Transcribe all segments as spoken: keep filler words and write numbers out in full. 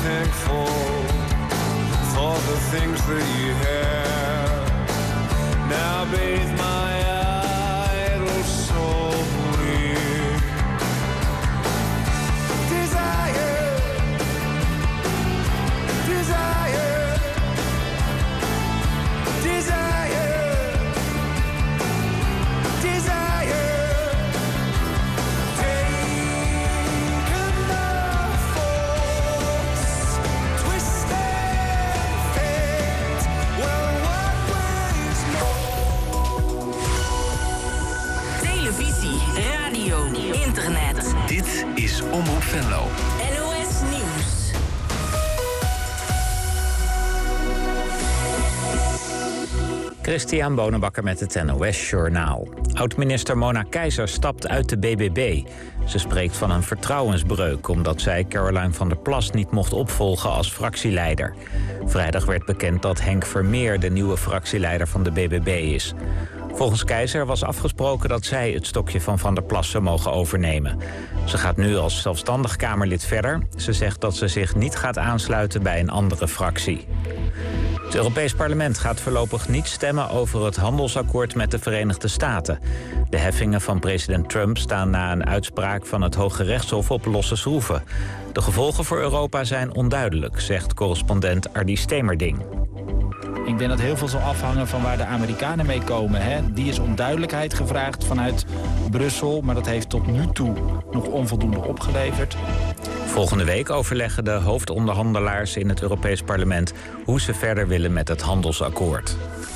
thankful for the things that you have. Now bathe my idle soul in desire, desire, desire, desire. Radio, internet. Dit is Omroep Venlo. N O S Nieuws. Christian Bonenbakker met het N O S Journaal. Oud-minister Mona Keizer stapt uit de B B B. Ze spreekt van een vertrouwensbreuk omdat zij Caroline van der Plas niet mocht opvolgen als fractieleider. Vrijdag werd bekend dat Henk Vermeer de nieuwe fractieleider van de B B B is. Volgens Keizer was afgesproken dat zij het stokje van Van der Plas zou mogen overnemen. Ze gaat nu als zelfstandig Kamerlid verder. Ze zegt dat ze zich niet gaat aansluiten bij een andere fractie. Het Europees Parlement gaat voorlopig niet stemmen over het handelsakkoord met de Verenigde Staten. De heffingen van president Trump staan na een uitspraak van het Hoge Rechtshof op losse schroeven. De gevolgen voor Europa zijn onduidelijk, zegt correspondent Ardy Stemerding. Ik denk dat heel veel zal afhangen van waar de Amerikanen mee komen. Hè. Die is om duidelijkheid gevraagd vanuit Brussel, maar dat heeft tot nu toe nog onvoldoende opgeleverd. Volgende week overleggen de hoofdonderhandelaars in het Europees Parlement hoe ze verder willen met het handelsakkoord.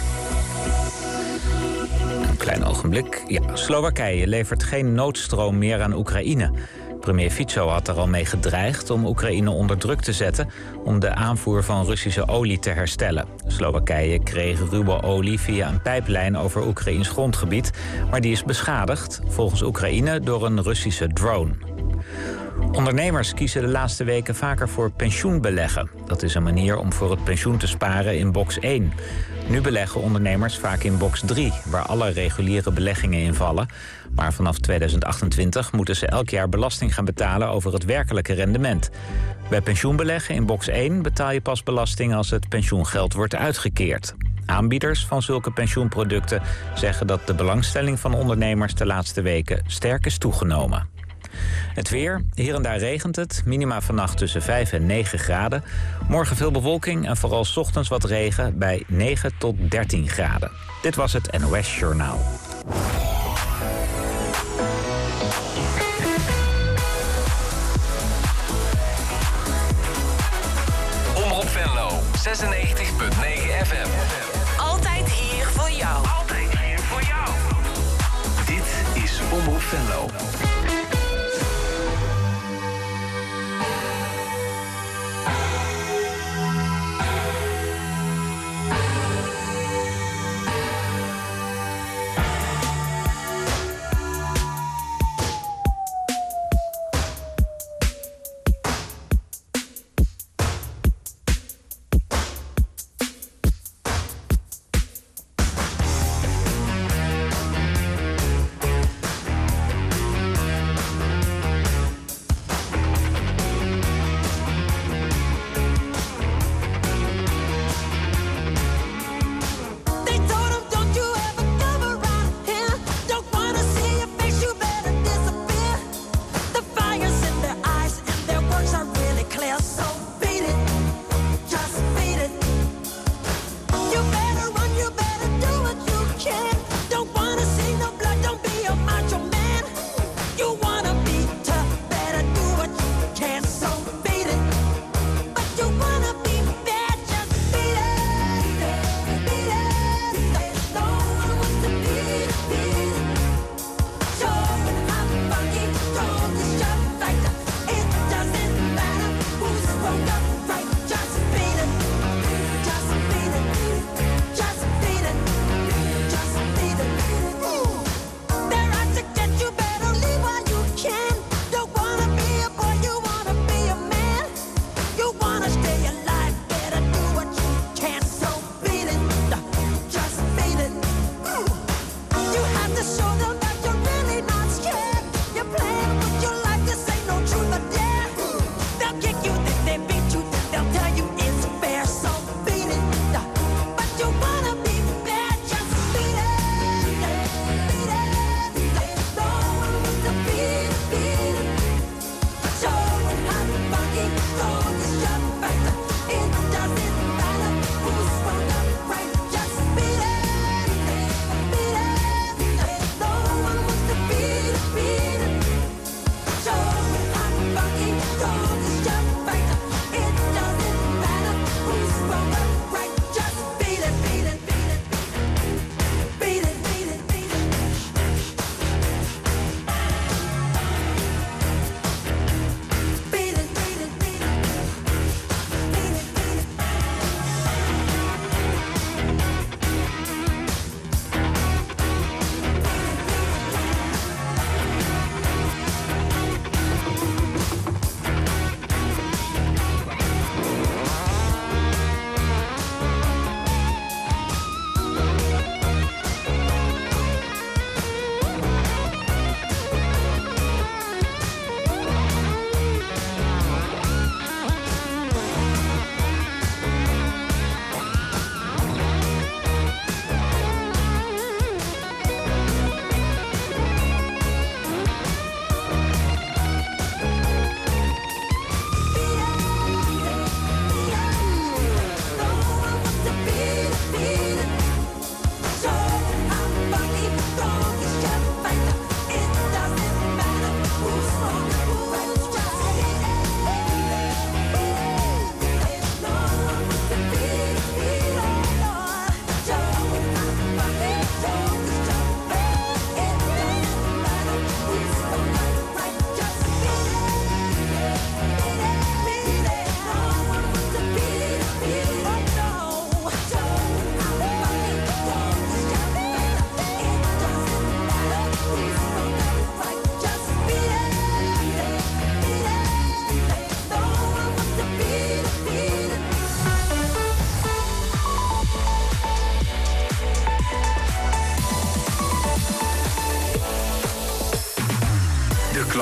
Een klein ogenblik. Ja, Slowakije levert geen noodstroom meer aan Oekraïne. Premier Fico had er al mee gedreigd om Oekraïne onder druk te zetten om de aanvoer van Russische olie te herstellen. Slowakije kreeg ruwe olie via een pijplijn over Oekraïns grondgebied, maar die is beschadigd, volgens Oekraïne, door een Russische drone. Ondernemers kiezen de laatste weken vaker voor pensioenbeleggen. Dat is een manier om voor het pensioen te sparen in box één. Nu beleggen ondernemers vaak in box drie, waar alle reguliere beleggingen in vallen. Maar vanaf tweeduizend achtentwintig moeten ze elk jaar belasting gaan betalen over het werkelijke rendement. Bij pensioenbeleggen in box één betaal je pas belasting als het pensioengeld wordt uitgekeerd. Aanbieders van zulke pensioenproducten zeggen dat de belangstelling van ondernemers de laatste weken sterk is toegenomen. Het weer, hier en daar regent het. Minima vannacht tussen vijf en negen graden. Morgen veel bewolking en vooral 's ochtends wat regen bij negen tot dertien graden. Dit was het N O S Journaal. Omroep Venlo, zesennegentig punt negen F M. Altijd hier voor jou. Altijd hier voor jou. Dit is Omroep Venlo.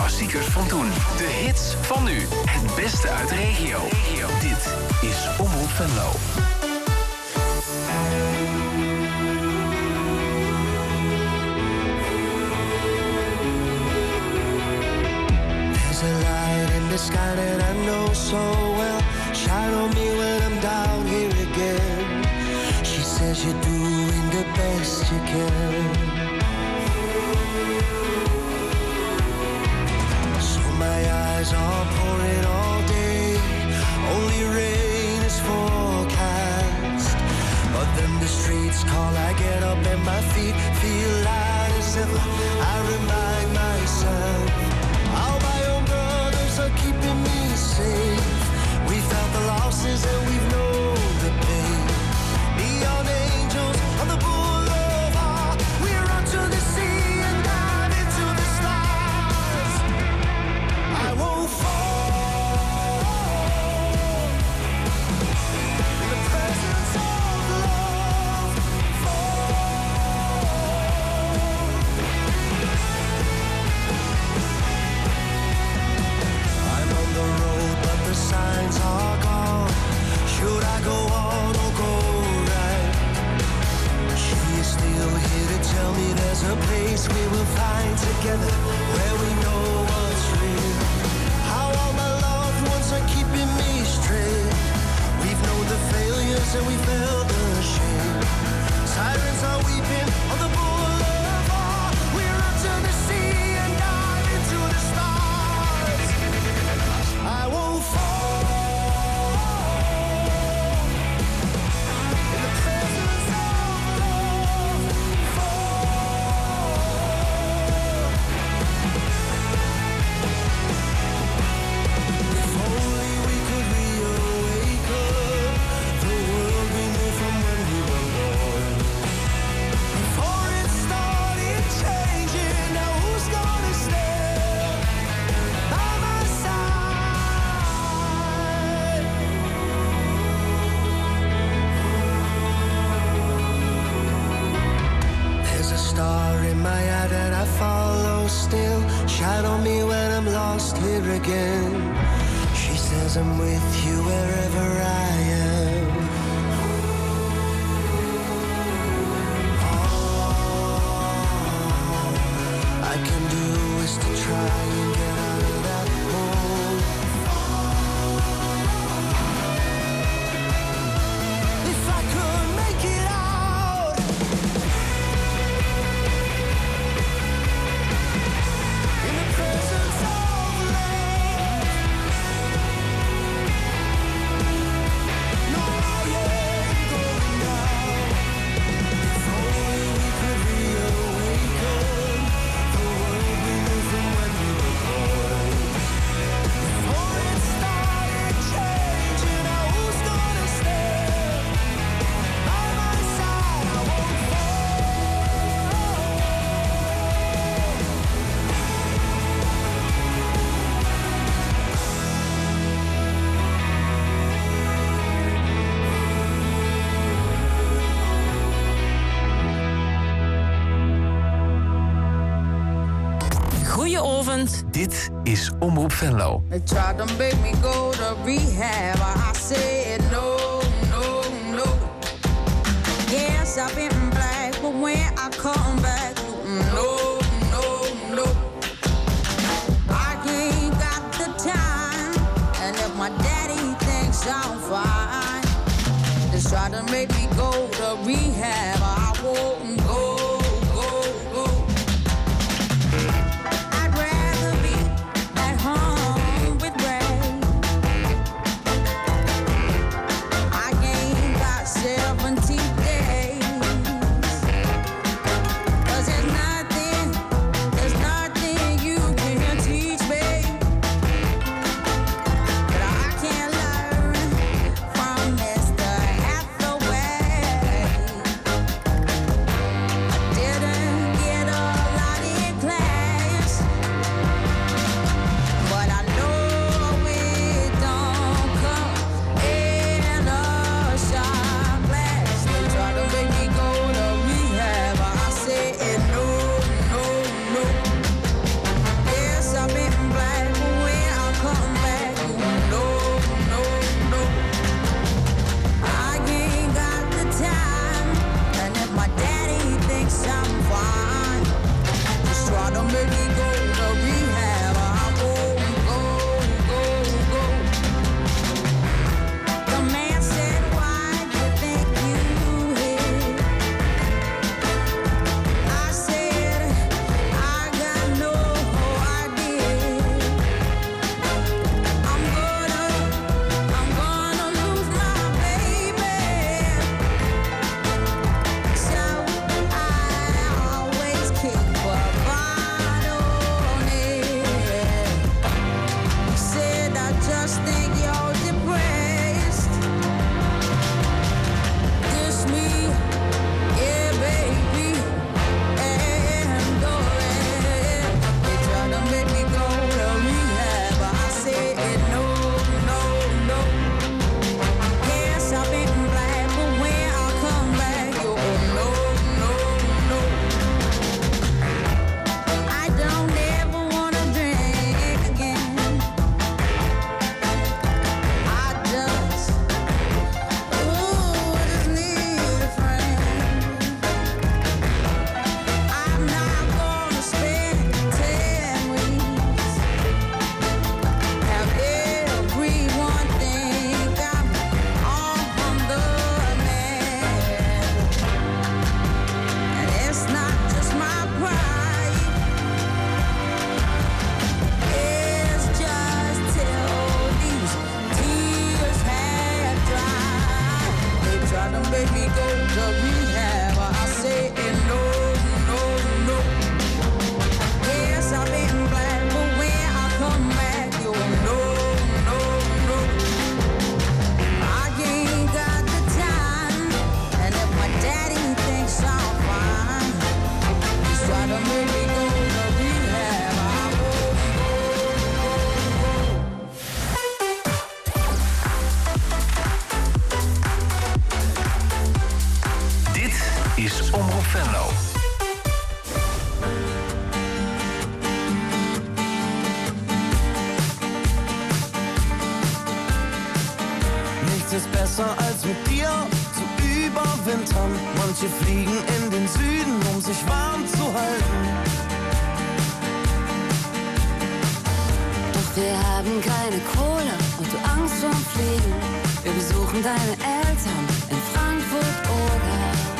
klassiekers van toen. De hits van nu. Het beste uit de regio. Dit is Omroep Venlo. There's a light in the sky that I know so well. Shine on me when I'm down here again. She says you're doing the best you can. So my eyes are pouring all day. Only rain is forecast. But then the streets call, I get up and my feet feel light as ever. I remind myself how my own brothers are keeping me safe. We felt the losses and we've known the pain. Neon angels on the boulevard. We're out to the sea and dive into the stars. I won't fall in the presence of love. Fall. I'm on the road, but the signs are gone. Should I go on or go right? She is still here to tell me there's a place we will find together, where we know what's real. How all my loved ones are keeping me straight. We've known the failures and we felt the shame. Sirens are weeping on the boulevard. We're up to the sea and dive into the stars. I won't fall in the presence of love. Fall. If only we could reawaken the world we knew from when we were born. Before it started changing, now who's gonna stand by my side? There's a star in my eye that I follow still. Shine on me when I'm lost here again. She says I'm with you wherever I am. All I can do is to try and get out of that hole. If I could make it out in the presence of love. No, I ain't going down. If only we could reawaken the world we knew from when we were born. Before it started changing, now who's gonna stand by my side? I won't fall. Goedenavond. Dit is Omroep Venlo. They tried to make me go to rehab. I said no, no, no. Yes, I've been black, but when I come back, no, no, no. I ain't got the time, and if my daddy thinks I'm fine, they try to make me go to rehab. I won't go, go, go. I'd rather be at home with Ray. I ain't got seventy days. 'Cause there's nothing, there's nothing you can teach me that I can't learn from Mister Hathaway. Nichts ist besser als mit dir zu überwintern. Manche fliegen in den Süden, um sich warm zu halten. Doch wir haben keine Kohle und du Angst vorm Fliegen. Wir besuchen deine Eltern in Frankfurt oder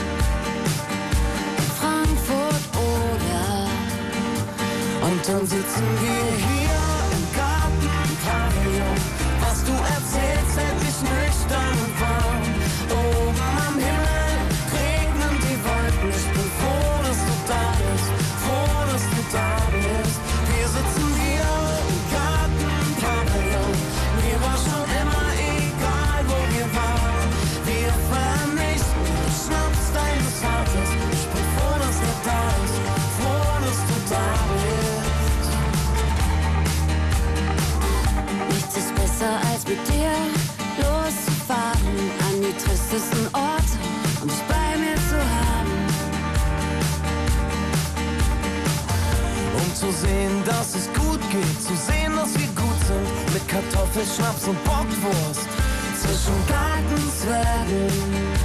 in Frankfurt oder. Und dann sitzen wir hier im Gartenpavillon. Was du erzählst, hält mich nüchtern und warm. Oben am Himmel regnen die Wolken. Ich bin froh, dass du da bist, froh, dass du da bist. Wir sitzen hier im Gartenpavillon. Mir war schon immer egal, wo wir waren. Wir vernichten den Schnaps deines Vaters. Ich bin froh, dass er da ist, froh, dass du da bist. Nichts ist besser als mit dir loszufahren an die tristesten Orte, um dich bei mir zu haben. Um zu sehen, dass es gut geht, zu sehen, dass wir gut sind, mit Kartoffelschnaps und Bockwurst zwischen Gartenzwergen.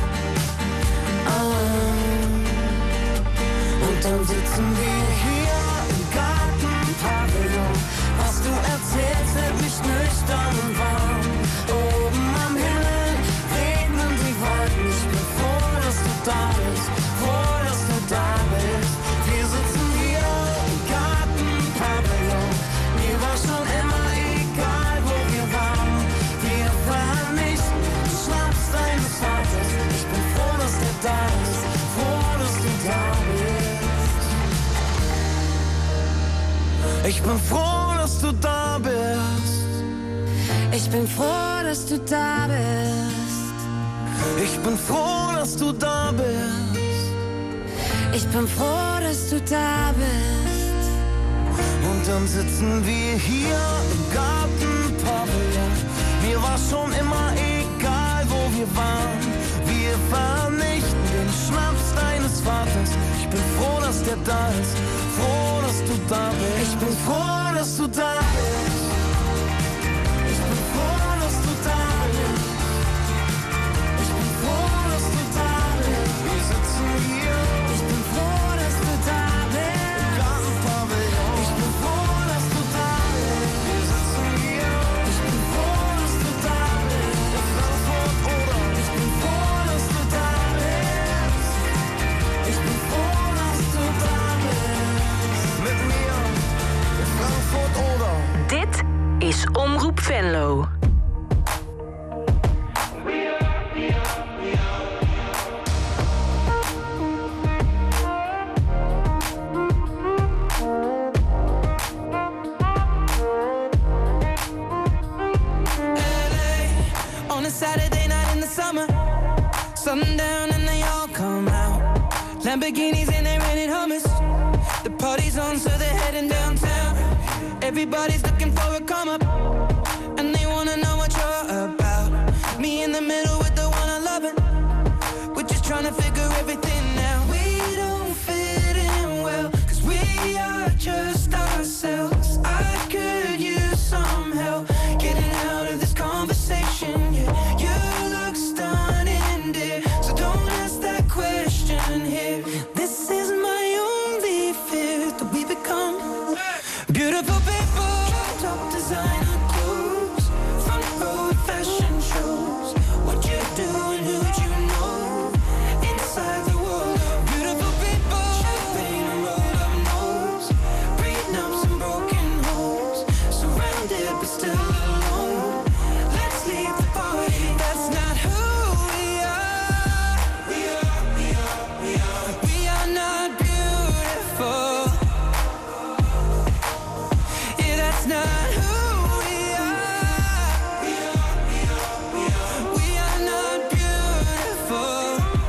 Ah. Und dann sitzen wir hier im Gartenpavillon. Was du erzählst, hält mich nüchtern und warm. Oben am Himmel regnen die Wolken. Ich bin froh, dass du da bist, froh, dass du da bist. Wir sitzen hier im Gartenpavillon. Mir war schon immer egal, wo wir waren. Wir vernichten den Schnaps deines Vaters. Ich bin froh, dass der da ist, froh, dass du da bist. Ich bin froh, dass du da bist. Ich bin froh, dass du da bist. Ich bin froh, dass du da bist. Ich bin froh, dass du da bist. Und dann sitzen wir hier im Gartenpavillon. Mir war schon immer egal, wo wir waren. Wir vernichten den Schnaps deines Vaters. Ich bin froh, dass der da ist, froh, dass du da bist. Ich bin froh, dass du da bist. Ich bin froh, dass du da bist. Ich bin froh, dass du da bist. Wir sitzen hier. Ich bin froh, dass du da bist. Im Gartenpavillon. Ich bin froh, dass du da bist. Wir sitzen hier. Ich bin froh, dass du da bist. In Frankfurt oder. Ich bin froh, dass du da bist. Ich bin froh, dass du da bist. Mit mir in Frankfurt oder. Dit is Omroep Venlo. On a Saturday night in the summer, sundown and they all come out. Lamborghinis and they rented hummus. The party's on, so they're heading downtown. Everybody's looking for a come up, and they wanna know what you're about. Me in the middle with the one I love it. We're just trying to figure everything out. We don't fit in well, cause we are just ourselves. I could use some help getting out of this conversation. Yeah, you look stunning, dear, so don't ask that question here. This is my only fear, that we become beautiful people. Top designer clothes, front row fashion shows. What you do and who'd you know? Inside the world of beautiful people. Champagne and rolled up nose, prenups and broken homes. Surrounded but still alone. Let's leave the party. That's not who we are. We are, we are, we are. We are not beautiful. Yeah, that's not who we are. We are, we are, we are. We are not beautiful.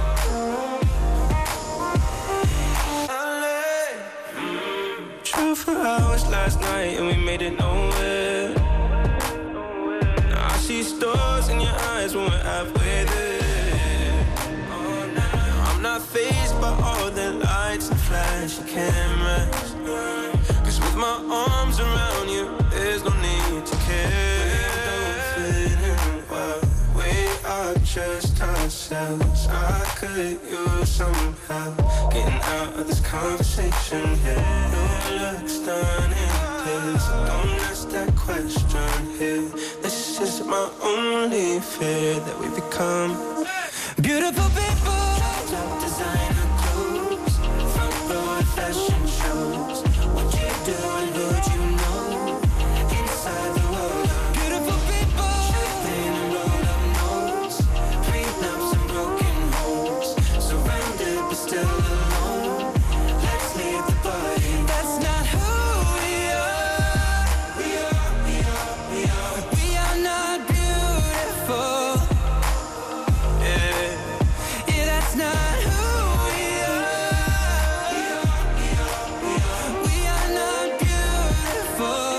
L A. Drove for hours last night and we made it nowhere. Now I see stars in your eyes when we're halfway there. Oh, now I'm not fazed by all the lights and flashy cameras. Cause with my arms around you, there's no need to care. We don't fit in well. We just ourselves. I could use some help getting out of this conversation here. Your looks done in this, don't ask that question here. This is my only fear, that we become beautiful people. Top designer clothes, front row fashion shows. What you do and who you know inside the world. Beautiful people, champagne and rolled up nose, prenups and broken homes. Surrounded but still alone. Let's leave the party. That's not who we are. We are, we are, we are. We are not beautiful. Yeah, yeah, that's not who we are. We are, we are, we are. We are not beautiful.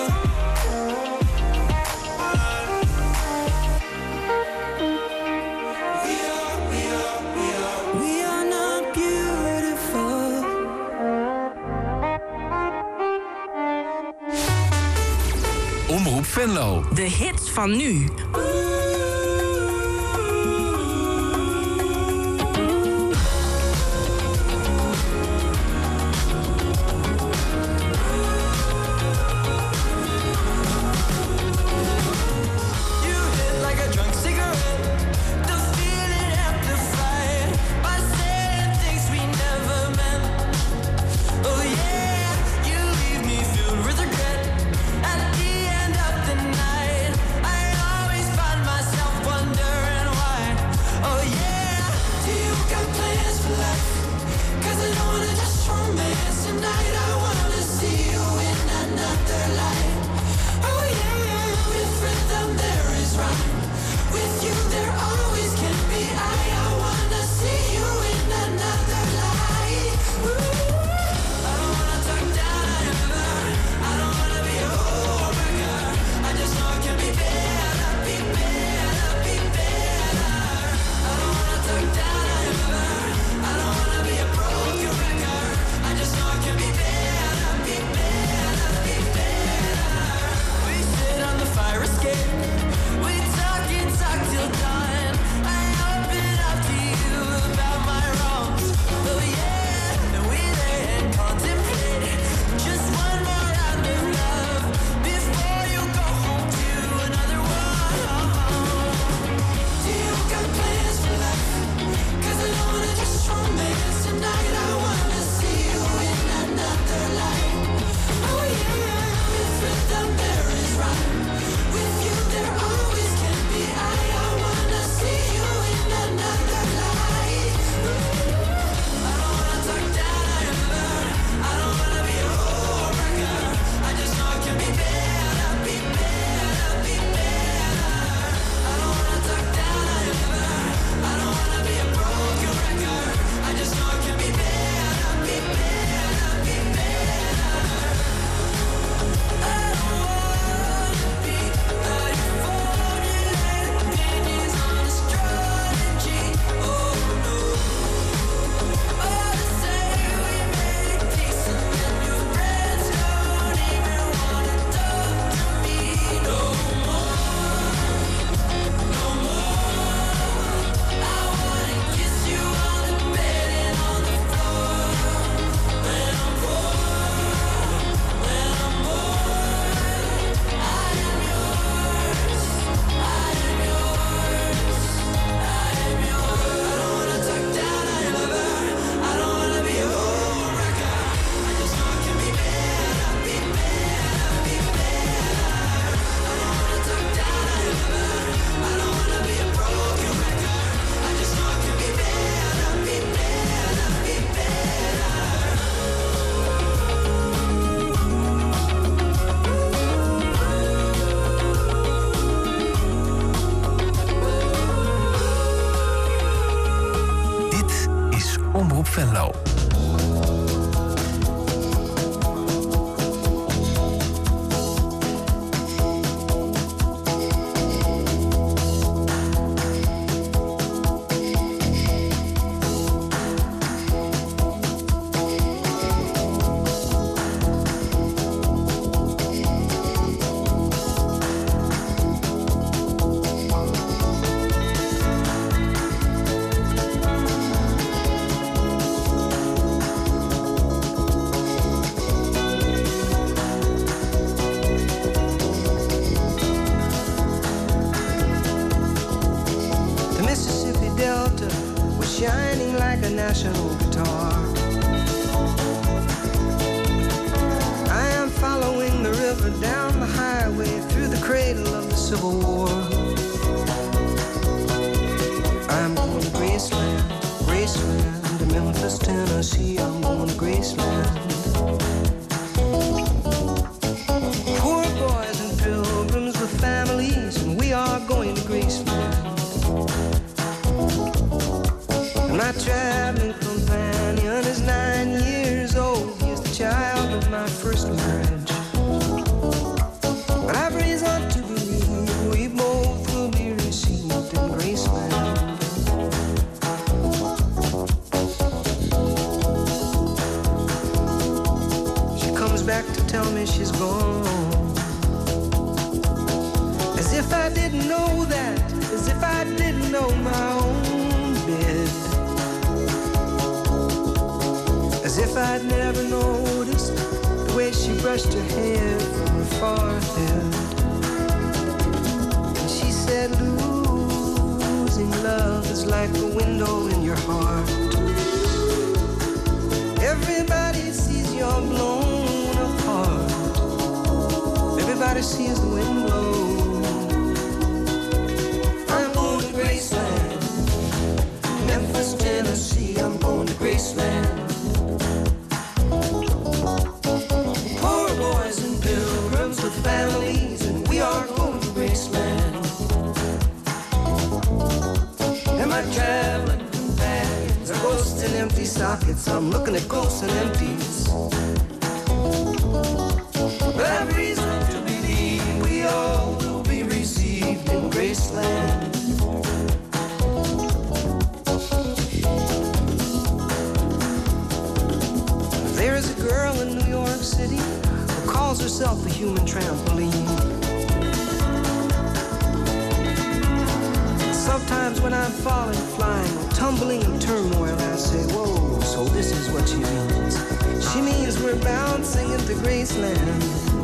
We are, we are, we are. We are not beautiful. Omroep Venlo. De hits van nu. You hit like a drunk cigarette. The feeling amplified by saying things we never meant. Oh yeah, you leave me filled with regret. At the end of the night, I always find myself wondering why. Oh yeah, do you got plans for life? 'Cause I don't wanna just romance tonight. I wanna see you in another light. Oh yeah, with rhythm there is rhyme. With you there always can be I. I wanna see you in another light. Ooh. I don't wanna talk down ever. I don't wanna be a homewrecker. I just know it can be better, be better, be better. I don't wanna talk down ever. I don't wanna be a broken record. I just know it can be better, be better, be better. We sit on the fire escape. We talk and talk till dawn. I open up to you about my wrongs. Oh yeah, and we lay and contemplate just one more round of love before you go home to another one. Do you got plans for life? 'Cause I don't wanna just romance tonight. I wanna see you in another light. Oh yeah, with rhythm there is rhyme. With you there always can be I. I wanna see you in another light. I don't wanna talk down ever. I don't wanna be a homewrecker. I just know it can be better, be better, be better. I don't wanna talk down ever. I don't wanna be a broken record. I just know it can be better, be better, be better. I don't wanna be a formulated opinions on astrology. Oh no. Oh, to say we made peace and then your friends don't even wanna talk to me no more, no more. I wanna kiss you on the bed and on the floor. When I'm bored, when I'm bored, I am yours, I am yours, I am yours. I don't wanna talk down ever. I don't wanna be a homewrecker. I just know it can be better, be better, be better. I don't wanna talk down ever. I don't wanna be a broken record. I just know it can be better, be better, be better. Dit is Omroep Venlo. a national guitar. I am following the river down the highway through the cradle of the Civil War. I'm going to Graceland, Graceland, to Memphis, Tennessee. I'm going to Graceland. Poor boys and pilgrims with families, and we are going to Graceland. And my traveling companion is nine years old. He is the child of my first marriage. But I've reason to believe we both will be received in Graceland. She comes back to tell me she's gone. As if I didn't know that, as if I didn't know my own bed. As if I'd never noticed the way she brushed her hair from her forehead. And she said, losing love is like a window in your heart. Everybody sees you're blown apart. Everybody sees the wind blow. I'm going to Graceland, Memphis, Tennessee. I'm going to Graceland. Poor boys and pilgrims with families, and we are going to Graceland. And my traveling companions are ghosts and empty sockets. I'm looking at ghosts and empties. But I've reason to believe we all will be received in Graceland. There is a girl in New York City who calls herself a human trampoline. Sometimes when I'm falling, flying, or tumbling in turmoil, I say, whoa, so this is what she means. She means we're bouncing into Graceland.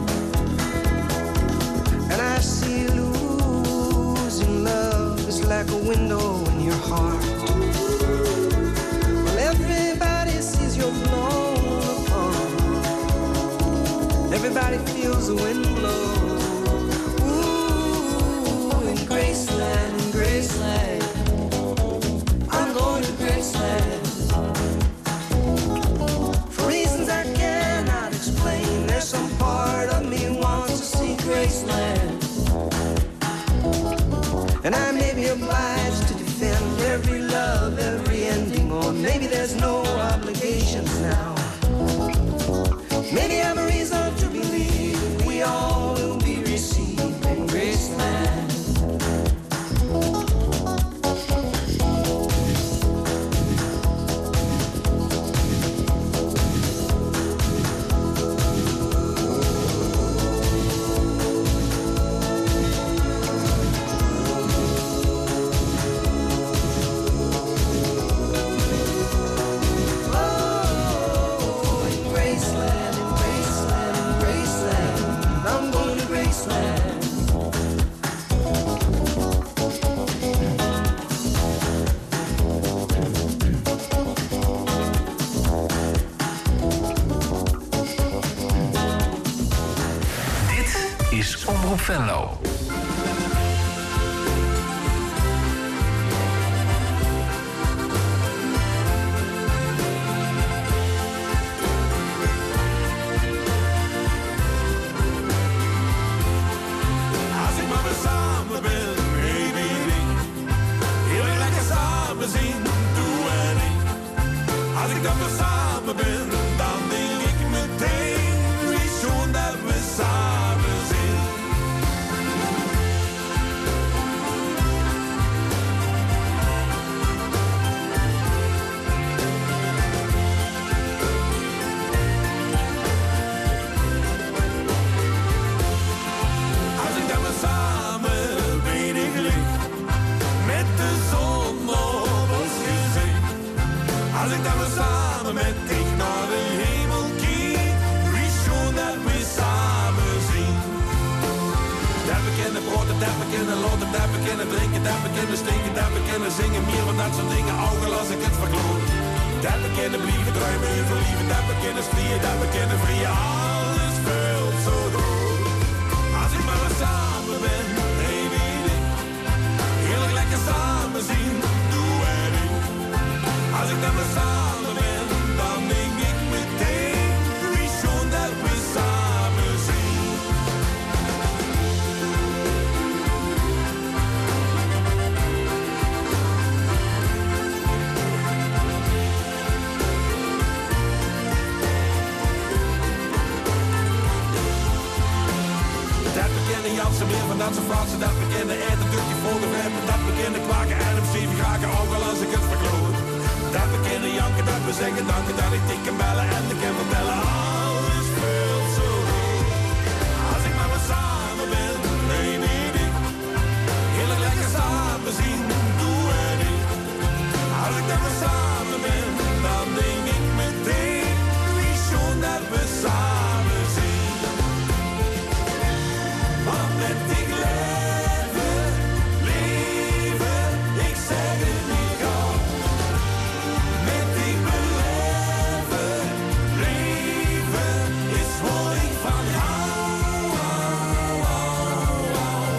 And I see losing love is like a window in your heart. Well, everybody sees you're blown apart. Everybody feels the wind blow. Ooh, in Graceland, in Graceland. I'm going to Graceland. For reasons I cannot explain, there's some part of me wants to see Graceland. And I may be obliged to defend every love, every ending, or maybe there's no obligations now. Maybe I'm a reason to believe we all will be received in Graceland. Venlo. Als ik maar weer samen ben, hey baby, heel erg lekker samen zien, doe en ik. Als ik dan weer samen ben, dan denk ik meteen, wie schon dat we samen zijn. Als ik dan weer samen met ik naar de hemel kijk, wie schon dat we samen zien. Dat we kunnen broden, dat we kunnen loten, dat we kunnen drinken, dat we kunnen stinken, dat we kunnen zingen. Meer van dat soort dingen, ook al als ik het verkloot. Dat we kunnen blijven dromen, je verlieven, dat we kunnen strijen, dat we kunnen vrieën. Alles vult zo door. Als ik maar weer samen ben, hey wie ik. Heerlijk lekker samen zien, doe en ik. Als ik dan weer samen ben, dan denk ik meteen. Wie schon dat we samen zien. Dat we kennen Jansen meer van dat ze Fransen. Dat we kennen eten, tukje fotografen. Dat we kennen kwaken en hem zeven graken. Ook al als ik het verkloot. Dat we kennen janken, dat we zeggen danken. Dat ik dik kan bellen en ik kan vertellen. Alles vult zo goed. Als ik maar weer samen ben, nee, nee, nee. Heerlijk lekker samen zien, doe en ik. Als ik dan weer samen ben, dan denk ik meteen. Wie schon dat we samen zien. Want met ik leven, leven, ik zeg het niet gauw. Met ik beleven, leven, is wat ik van hou, hou, hou, hou.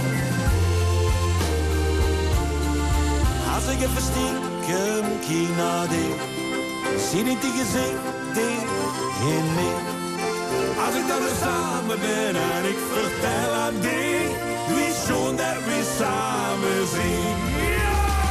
Als ik even stiekem kijk naar die, zie ik die gezichten in mij. Als ik dan weer samen ben en ik vertel aan die, wie schon dat we samen zien. Ja!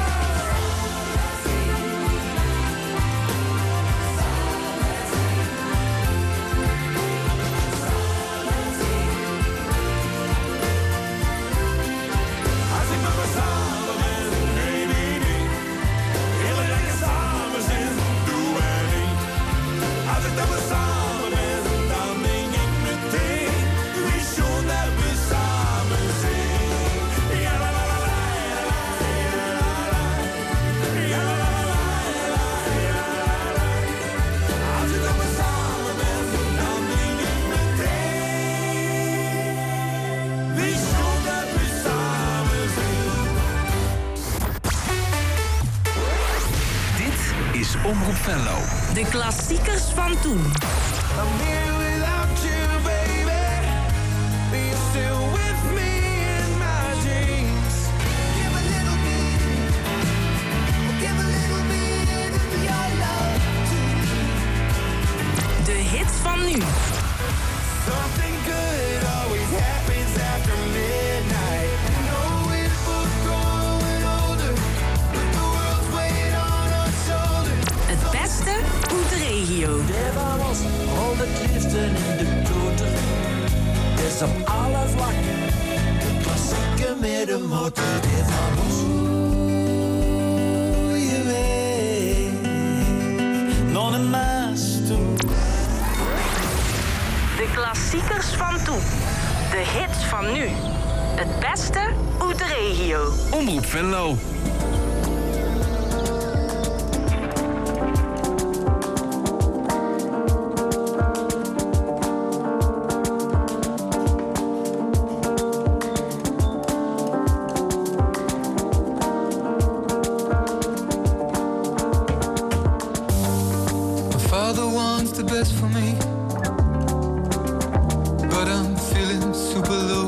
Als ik maar weer samen ben, nee, nee, nee. Heerlijk lekker samen zijn, doe en ik. Als ik dan weer samen ben, dan denk ik meteen. Wie schon dat we samen zijn. Ja, la, la, la, la, ja, la, la, la. Ja, la, la, la, la, ja, la, la. Als ik dan weer samen ben, dan denk ik meteen. Wie schon dat we samen zijn. Dit is Omroep Venlo. De klassiekers van toen. I'm here without you, baby. Be still with me in my dreams. Give a little bit, give a little bit of your love to me. De hits van nu. Something good always happens after midnight. You know it was growing older. The world's weight on our shoulders. Het beste uit de regio. Er waren honderd liefden in de toeter. Dus op alle vlakken. De klassieke middenmotor. Dit van ons. Oeh, je weet. Nog een maas toe. De klassiekers van toen. De hits van nu. Het beste uit de regio. Omroep Venlo. My father wants the best for me, but I'm feeling super low.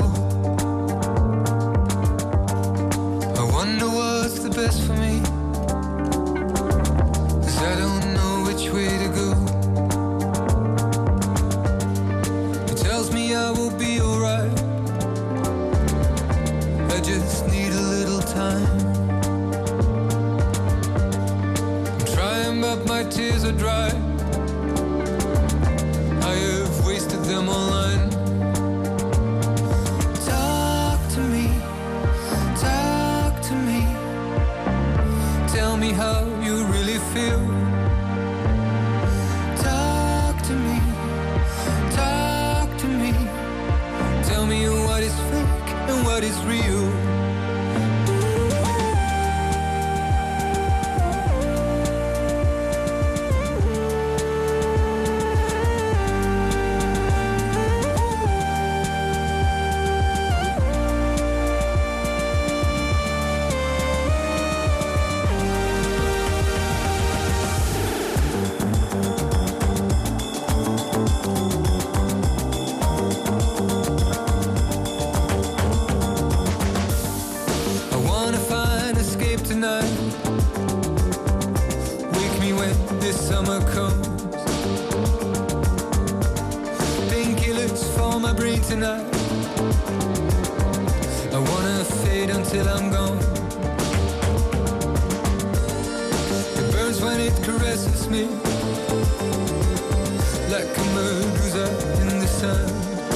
I wonder what's the best for me, 'cause I don't know which way to go. He tells me I will be alright, I just need a little time. I'm trying but my tears are dry, I have wasted them online. Talk to me, talk to me. Tell me how you really feel. Talk to me, talk to me. Tell me what is fake and what is real. this summer comes. Painkillers for my brain tonight. I wanna fade until I'm gone. It burns when it caresses me, like a medusa in the sun.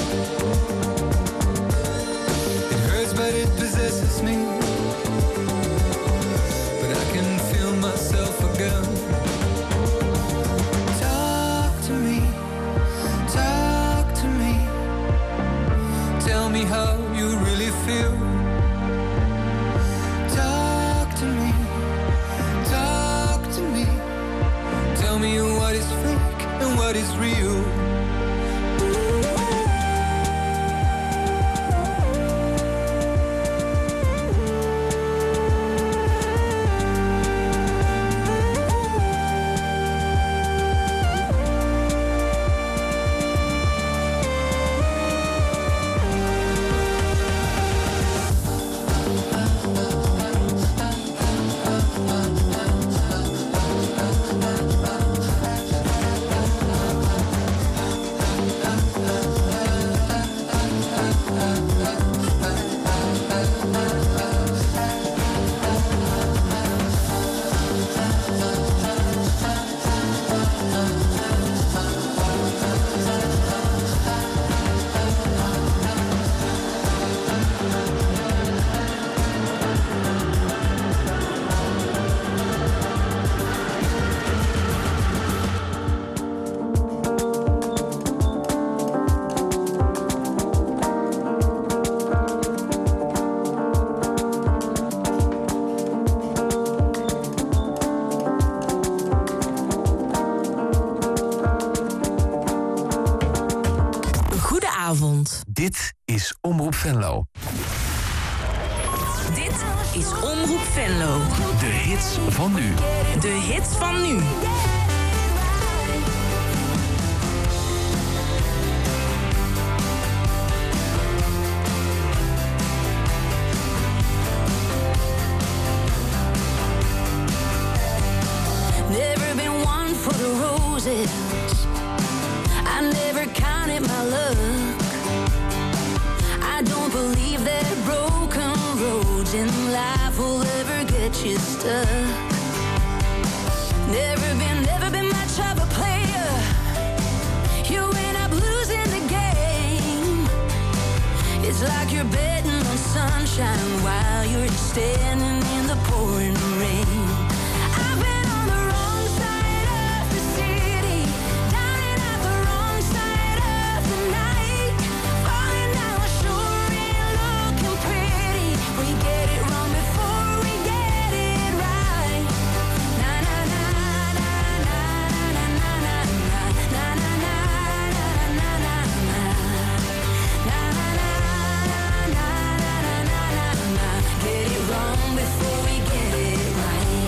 It hurts but it possesses me, but I can feel myself again. Talk to me, talk to me. Tell me how you really feel. Talk to me, talk to me. Tell me what is fake and what is real. Dit is Omroep Venlo. Dit is Omroep Venlo. De hits van nu. De hits van nu. Never been one for the roses. I never counted my luck. I don't believe that broken roads in life will ever get you stuck. Never been, never been much of a player. You end up losing the game. It's like you're betting on sunshine while you're standing in the pouring rain. I've been on the wrong side of the city, down and out the wrong side of the night, falling down shore and looking pretty. We get it wrong before we get it right. Na na na na na na na na na na na na na na na na na na na. Get it wrong before we get it right.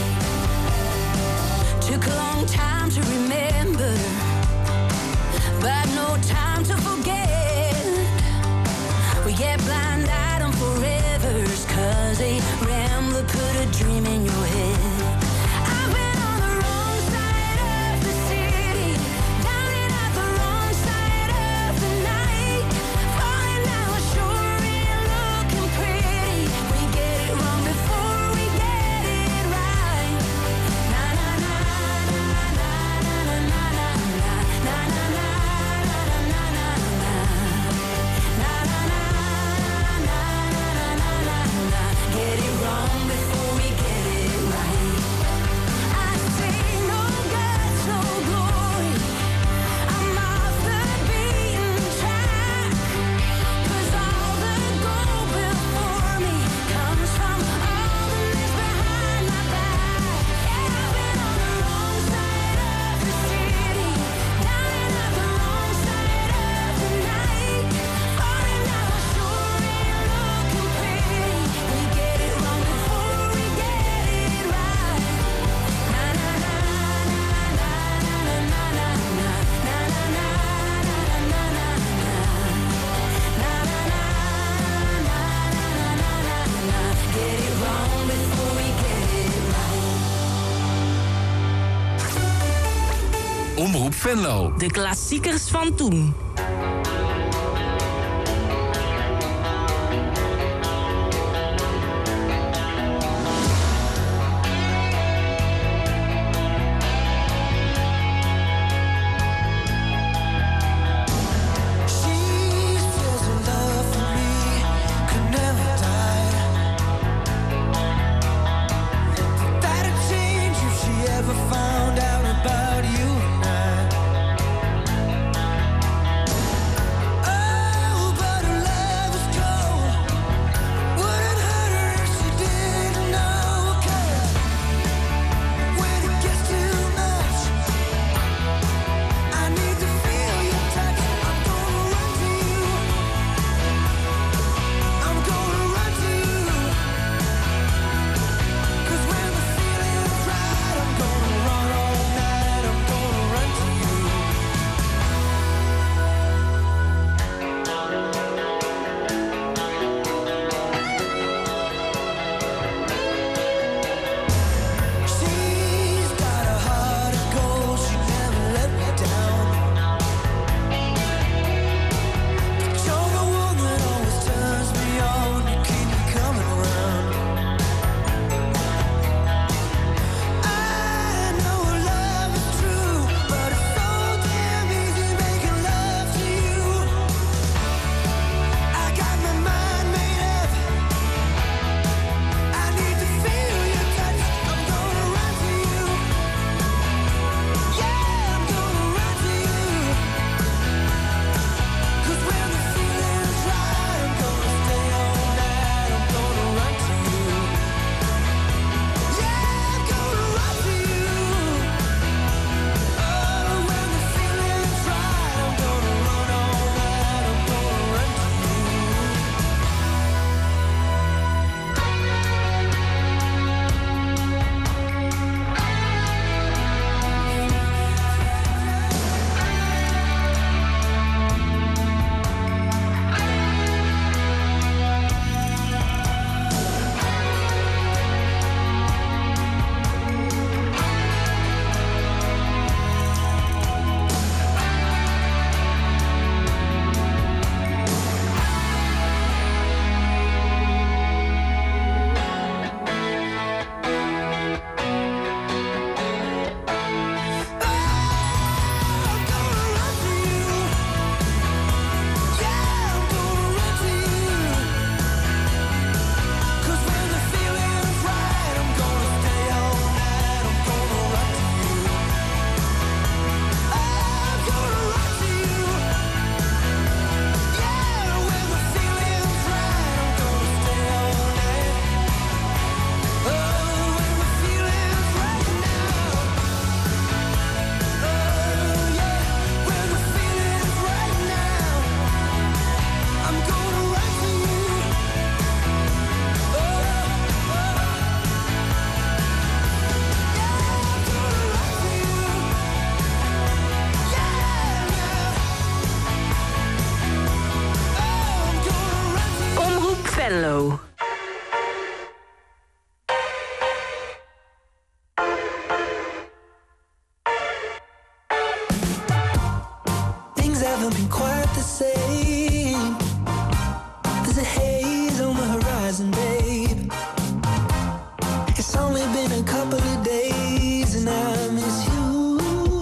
Omroep Venlo. De klassiekers van toen. Found out about you and I. Venlo. Things haven't been quite the same. There's a haze on the horizon, babe. It's only been a couple of days and I miss you.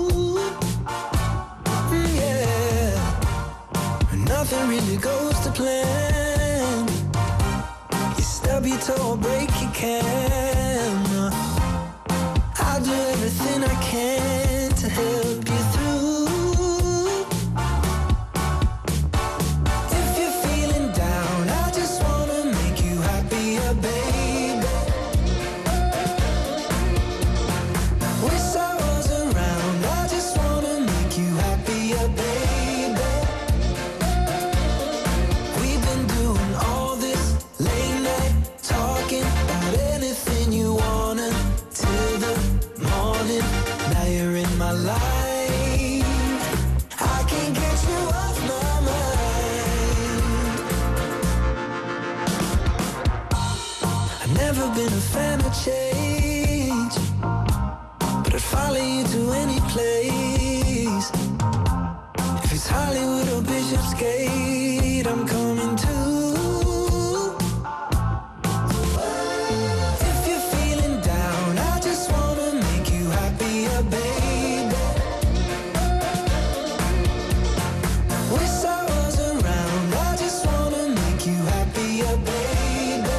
Mm, yeah. Nothing really goes to plan. You stub your toe or break your can. I'll do everything I can to help you through. If you're feeling down, I just wanna make you happier, baby. Wish I was around, I just wanna make you happier, baby. We've been doing all this late night talking about anything you wanna till the morning. Now you're in my life, I can't get you off my mind. I've never been a fan of change, but but I'd follow you to any place. If it's Hollywood or Bishopsgate, I'm coming too. If you're feeling down, I just wanna make you happier, baby. Wish I was around, I just wanna make you happier, baby.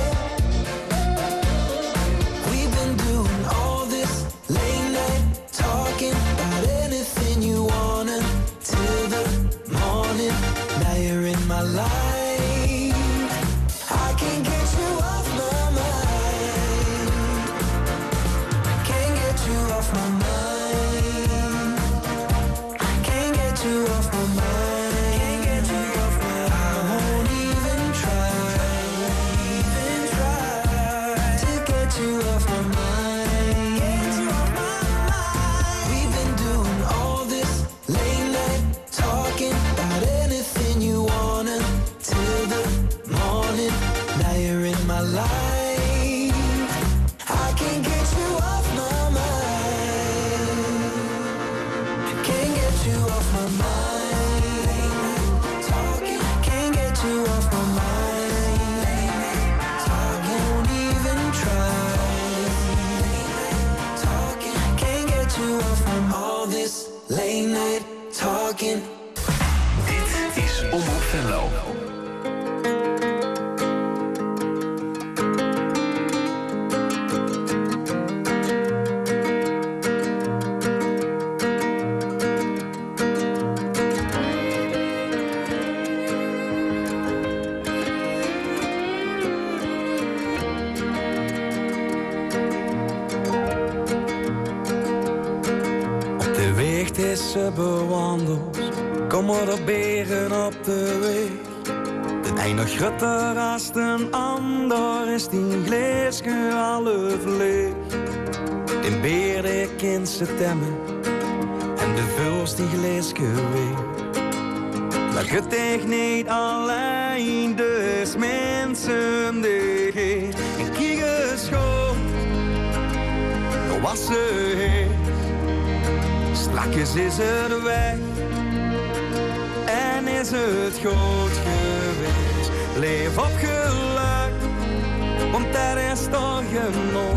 We've been doing all this late night talking about anything you wanna till the morning. Now you're in my life, I can't get you off my mind. Can't get you off my mind. Can't get you off my mind. Can't get you off my mind. I won't even try, even try to get you off my mind. Get you off my mind. We've been doing all this late night talking about anything you wanna till the morning. Now you're in my life, I can't get you off my mind. Can't get you off my mind. Talking, can't get you off my mind. Talking, won't even try. Talking, can't get you off from all this late night talking. Dit is Omroep Venlo. Op de weg tussen bewandeld, komen er beren op de weg. De een nog groter als de ander is die gleesje alle vleeg. De beer die kent ze temmen en de vuls die gleesje weer. Maar je tegen niet alleen, dus mensen die geen en kieken schoon. Dan was ze heen. Strakjes is het weg en is het goed geweest. Leef op geluk, want daar is toch genoeg.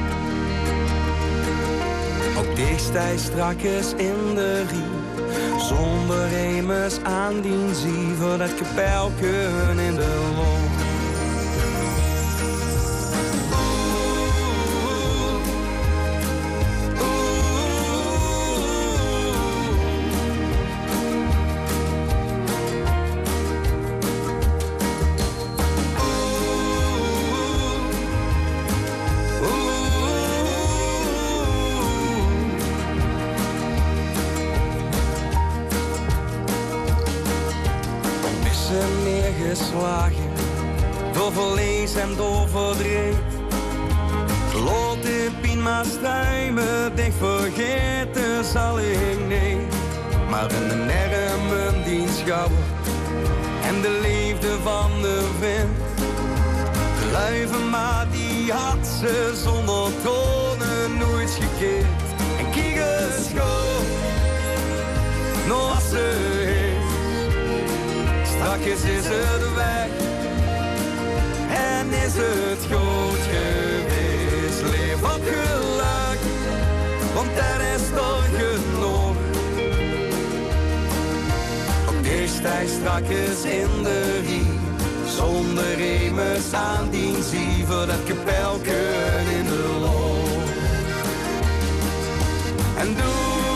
Ook dicht sta je strakjes in de rie, zonder remers aan dien zie, voordat je pijlken in de long. Neergeslagen door verlies en door verdriet. Lot in pijn maar struimen, dicht vergeten zal ik niet. Maar in de nermen die schouwen en de liefde van de wind. De luiven maar die had ze zonder tonen nooit gekeerd. En kiekers schoon, nog als ze strakjes is het weg en is het goed geweest. Leef op geluk, want er is toch genoeg. Ook dicht sta je strakjes in de rie, zonder remers aan dien zie, voordat je pijlken in de loop. En doe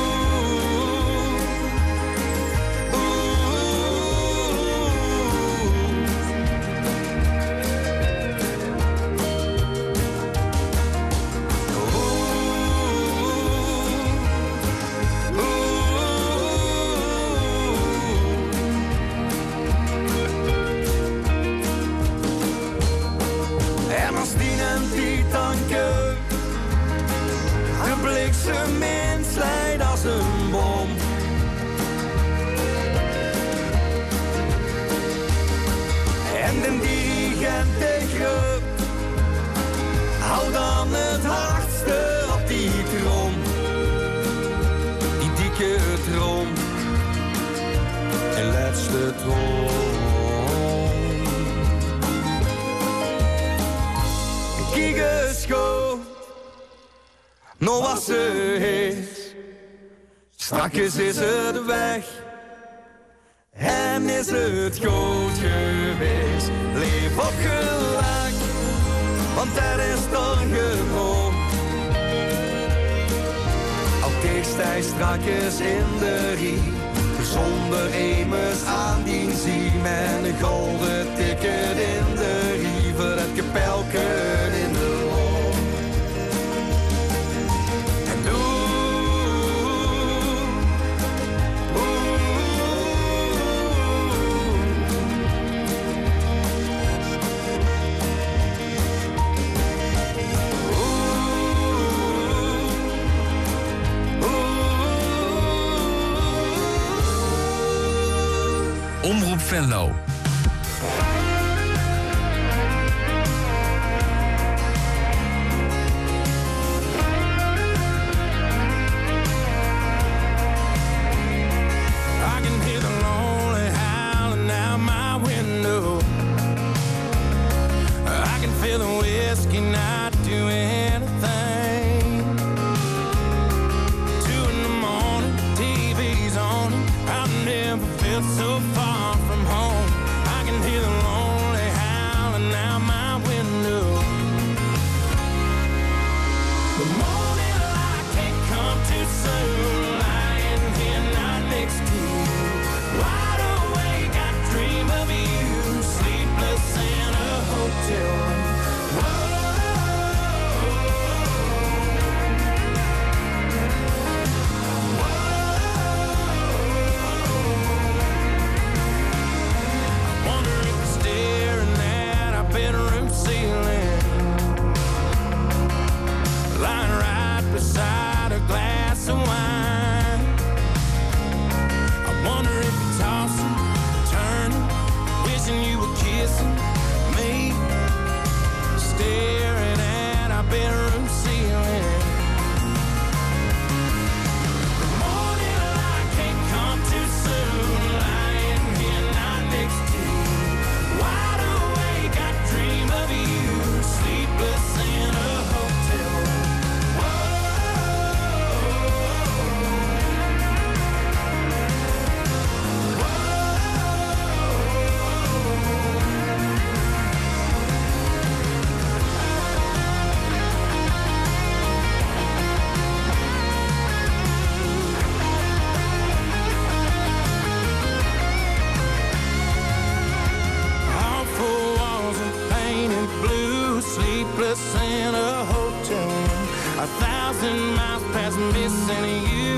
bliksem inslijt als een bom. En de dirigent de groep, hou dan het hardste op die trom. droom. Kijk eens goed, nog wat ze is. Strakjes is het weg. En is het goed geweest. Leef op geluk, want er is toch gedroomd. Al tekst hij strakjes in de rie. Zonder emers aan die zie. Met een golden ticket in de rie. Voor het kapelken in de loop. En doe. Omroep Venlo. So far from home, I can hear the lonely howling out my window. The morning light can't come too soon, lying here not next to you. Wide awake, I dream of you, sleepless in a hotel room. Bedroom ceiling, lying right beside a glass of wine. I wonder if you're tossing, turning, wishing you were kissing me, staring at our bedroom ceiling. The morning light can't come too soon, lying here not next to you. Wide awake, I dream of you, sleepless in a hotel room. Sleepless in a hotel room, a thousand miles past missing you.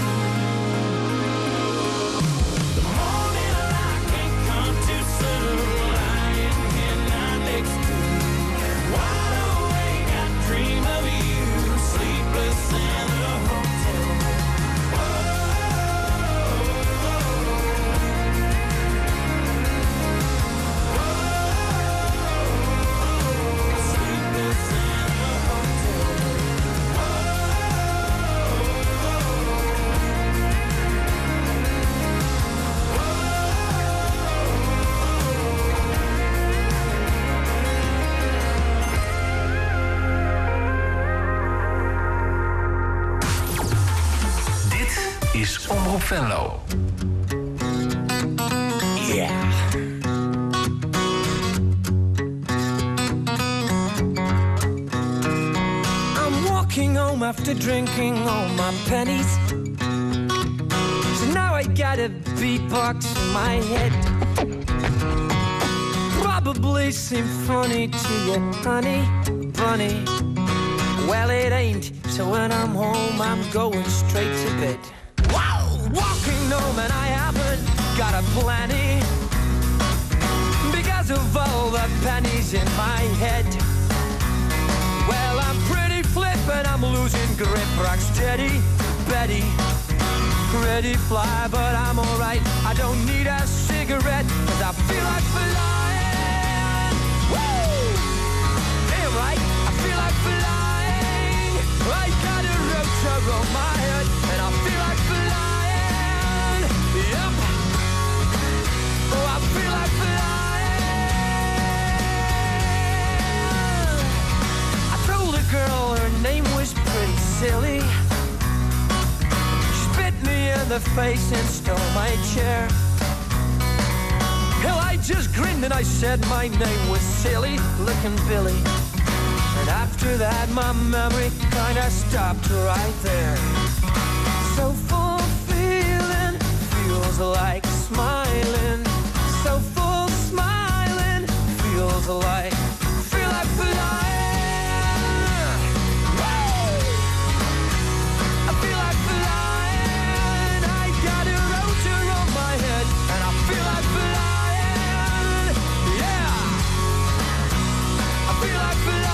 The morning light can't come too soon, lying here not next to you. Wide awake, I dream of you, sleepless in a hotel room. Is Omroep Venlo. Yeah. I'm walking home after drinking all my pennies. So now I got a beatbox in my head. Probably seem funny to you, honey bunny. Well, it ain't. So when I'm home, I'm going straight to bed. Wow! Walking home and I haven't got a plenty because of all the pennies in my head. Well, I'm pretty flip and I'm losing grip. Rock steady, Betty, pretty fly, but I'm alright. I don't need a cigarette cause I feel like flying. Woo! Damn right, I feel like flying. I got a rotor on my head and I feel like flying. Yep. their face and stole my chair. Hell, I just grinned and I said my name was Silly Looking Billy. And after that, my memory kinda stopped right there. So full feeling feels like smiling. So full smiling feels like, feel like flying. I feel like flying. I got a rotor on my head and I feel like flying. Yeah, I feel like flying.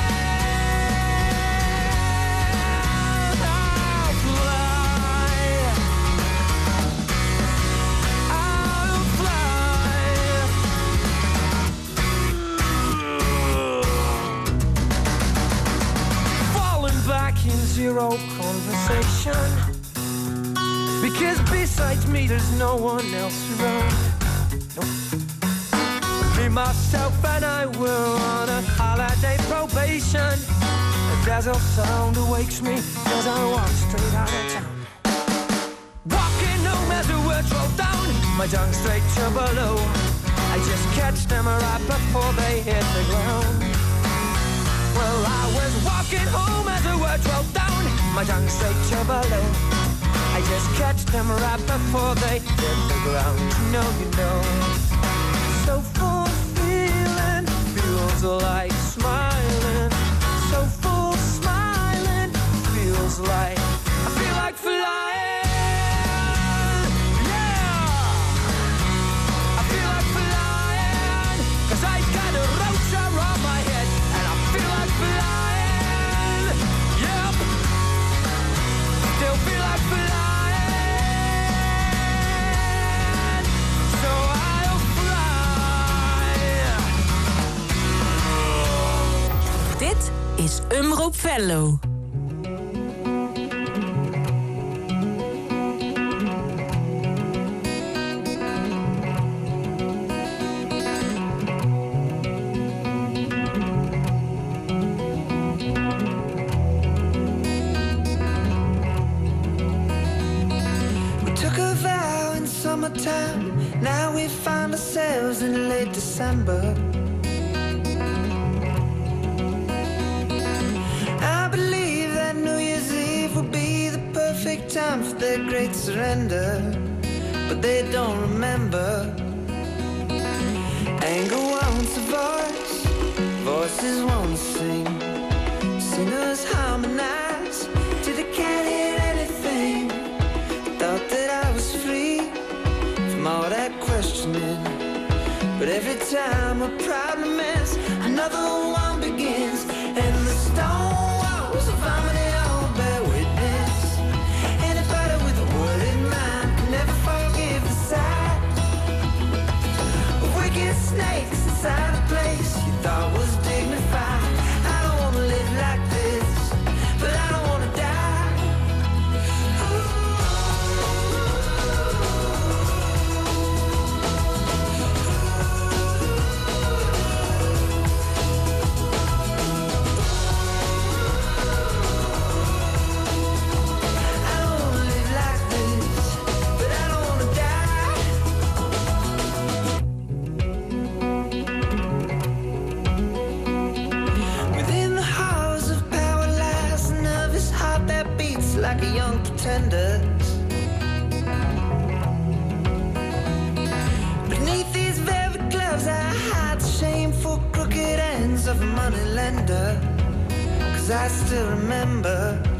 Zero conversation, because besides me there's no one else around. Nope. Me, myself and I were on a holiday probation. A dazzle sound awakes me as I walk straight out of town. Walking home as the words roll down my tongue straight to below. I just catch them right before they hit the ground. Well, I was walking home as the words rolled down my tongue straight to below. I just catch them right before they hit the ground. You know, you know. So full feeling feels like smiling. So full smiling feels like, I feel like flying. Yeah, I feel like flying, 'cause I got a rotor on my head and I feel like flying. Yep, still feel like flying. So I'll fly. Dit is Omroep Venlo. Summertime, now we find ourselves in late December. I believe that New Year's Eve will be the perfect time for their great surrender, but they don't remember. Anger wants a voice, voices won't sing. Singers harmonize till they can't hear anything. Thought that I was free from all that questioning, but every time a problem ends, another one begins, and the stone walls of harmony all bear witness. Anybody with a word in mind can never forgive the sight of wicked snakes inside a place you thought was dignified. I don't wanna live like this, but I don't wanna die. Like a young pretender. Beneath these velvet gloves I hide the shameful crooked ends of a money lender. 'Cause I still remember